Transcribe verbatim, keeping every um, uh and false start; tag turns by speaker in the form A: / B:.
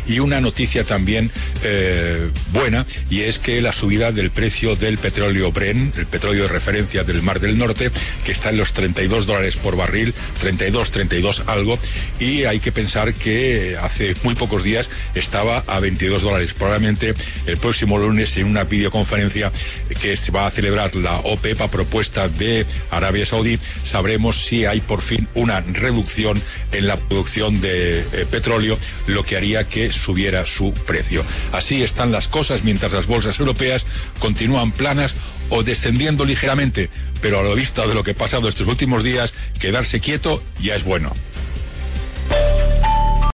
A: Y una noticia también eh, buena, y es que la subida del precio del petróleo Brent, el petróleo de referencia del Mar del Norte, que está en los treinta y dos dólares por barril, treinta y dos, treinta y dos algo, y hay que pensar que hace muy pocos días estaba a veintidós dólares. Probablemente el próximo lunes, en una videoconferencia que se va a celebrar la OPEP a propuesta de Arabia Saudí, sabremos si hay por fin una reducción en la producción de eh, petróleo, lo que haría que subiera su precio. Así están las cosas mientras las bolsas europeas continúan planas o descendiendo ligeramente, pero a la vista de lo que ha pasado estos últimos días, quedarse quieto ya es bueno.